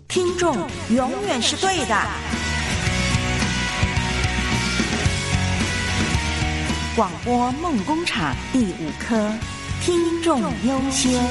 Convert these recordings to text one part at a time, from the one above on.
听众永远是对的。广播梦工厂第5科，听众优先。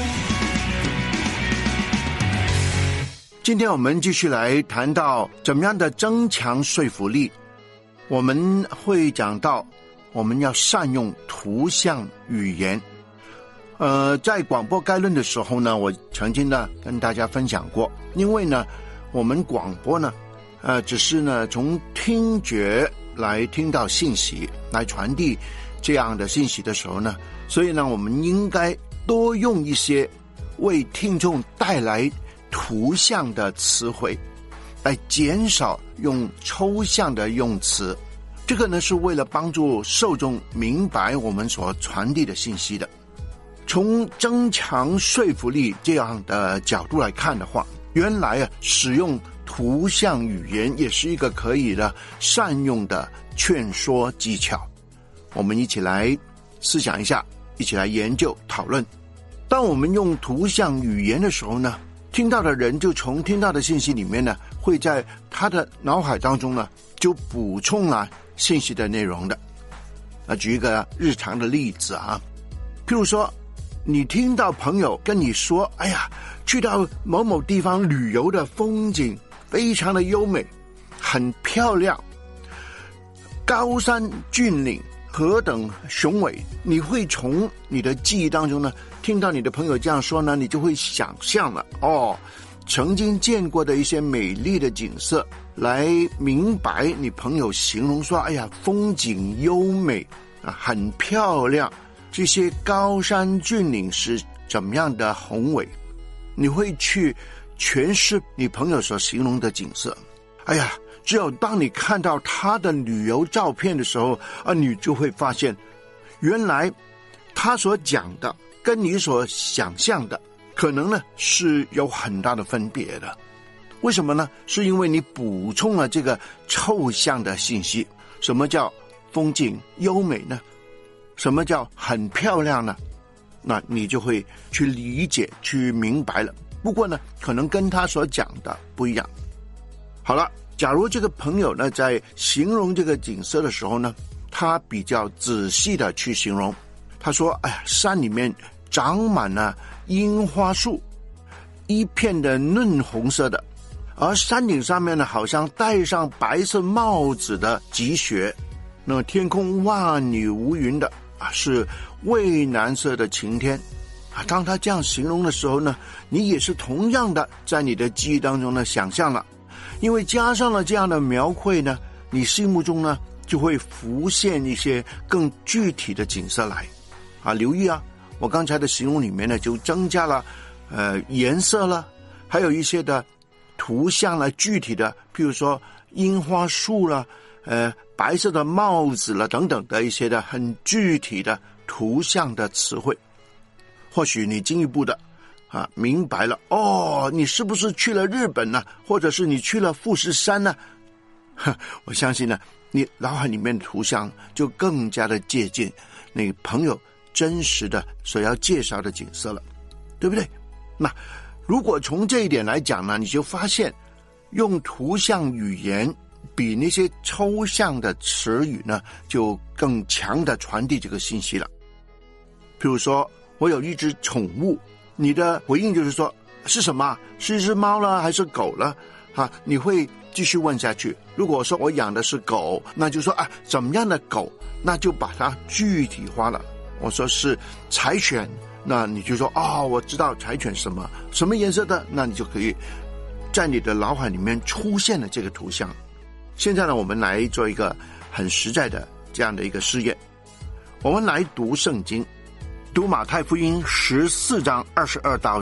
今天我们继续来谈到怎么样的增强说服力。我们会讲到我们要善用图像语言。在广播概论的时候呢，我曾经呢跟大家分享过，因为呢我们广播呢只是呢从听觉来听到信息，来传递这样的信息的时候呢，所以呢我们应该多用一些为听众带来图像的词汇，来减少用抽象的用词。这个呢是为了帮助受众明白我们所传递的信息的。从增强说服力这样的角度来看的话，原来使用图像语言也是一个可以的善用的劝说技巧。我们一起来思想一下，一起来研究讨论。当我们用图像语言的时候呢，听到的人就从听到的信息里面呢，会在他的脑海当中呢就补充了信息的内容的。举一个日常的例子啊，譬如说你听到朋友跟你说，哎呀，去到某某地方旅游的风景非常的优美，很漂亮，高山峻岭何等雄伟，你会从你的记忆当中呢，听到你的朋友这样说呢，你就会想象了曾经见过的一些美丽的景色，来明白你朋友形容说，哎呀，风景优美很漂亮，这些高山峻岭是怎么样的宏伟，你会去诠释你朋友所形容的景色。哎呀，只有当你看到他的旅游照片的时候你就会发现，原来他所讲的跟你所想象的可能呢是有很大的分别的。为什么呢？是因为你补充了这个抽象的信息。什么叫风景优美呢？什么叫很漂亮呢？那你就会去理解去明白了。不过呢可能跟他所讲的不一样。好了，假如这个朋友呢在形容这个景色的时候呢，他比较仔细的去形容，他说，哎呀，山里面长满了樱花树，一片的嫩红色的，而山顶上面呢好像戴上白色帽子的积雪，那么天空万里无云的是蔚蓝色的晴天当他这样形容的时候呢，你也是同样的在你的记忆当中呢想象了，因为加上了这样的描绘呢，你心目中呢就会浮现一些更具体的景色来留意我刚才的形容里面呢就增加了颜色了，还有一些的图像了，具体的譬如说樱花树了白色的帽子了等等的一些的很具体的图像的词汇。或许你进一步的明白了，你是不是去了日本呢？或者是你去了富士山呢？我相信呢你脑海里面的图像就更加的接近那个朋友真实的所要介绍的景色了，对不对？那如果从这一点来讲呢，你就发现用图像语言比那些抽象的词语呢就更强的传递这个信息了。譬如说我有一只宠物，你的回应就是说是什么？是一只猫了还是狗了你会继续问下去。如果说我养的是狗，那就说怎么样的狗，那就把它具体化了。我说是柴犬，那你就说我知道柴犬什么颜色的，那你就可以在你的脑海里面出现了这个图像。现在呢我们来做一个很实在的这样的一个试验。我们来读圣经，读马太福音14章22到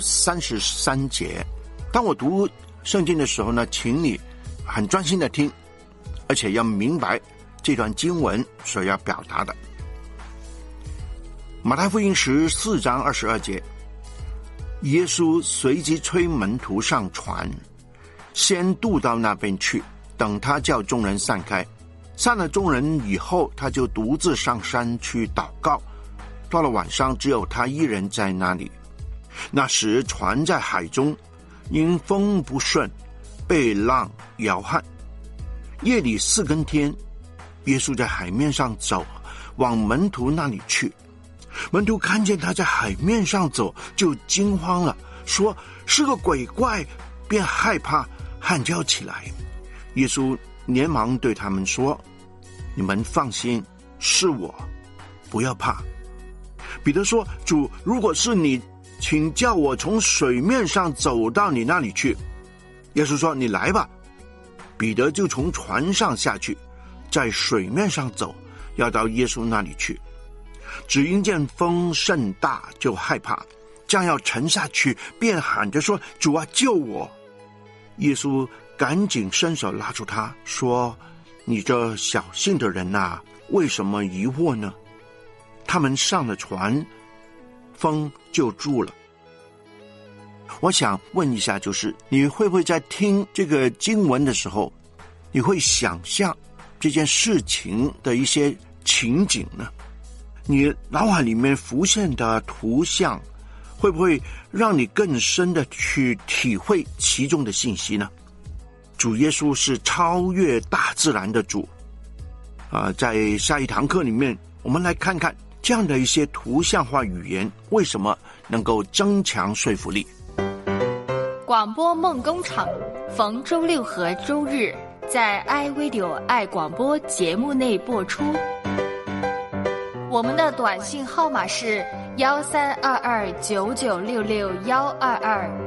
33节。当我读圣经的时候呢，请你很专心的听，而且要明白这段经文所要表达的。马太福音14章22节，耶稣随即催门徒上船，先渡到那边去，等他叫众人散开。散了众人以后，他就独自上山去祷告。到了晚上，只有他一人在那里。那时船在海中，因风不顺， 被浪摇撼。夜里4更天，耶稣在海面上走，往门徒那里去。门徒看见他在海面上走，就惊慌了，说是个鬼怪，便害怕，喊叫起来。耶稣连忙对他们说，你们放心，是我，不要怕。彼得说，主，如果是你，请叫我从水面上走到你那里去。耶稣说，你来吧。彼得就从船上下去，在水面上走，要到耶稣那里去。只因见风甚大，就害怕，将要沉下去，便喊着说，主啊，救我。耶稣赶紧伸手拉住他，说，你这小信的人啊，为什么疑惑呢？他们上了船，风就住了。我想问一下，就是你会不会在听这个经文的时候，你会想象这件事情的一些情景呢？你脑海里面浮现的图像，会不会让你更深的去体会其中的信息呢？主耶稣是超越大自然的主。在下一堂课里面，我们来看看这样的一些图像化语言为什么能够增强说服力。 广播梦工厂逢周六和周日在 iRadio 爱广播节目内播出。我们的短信号码是1322996622。